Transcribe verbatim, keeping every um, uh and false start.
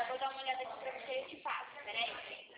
vou dar uma olhada aqui pra você e eu te passo, peraí.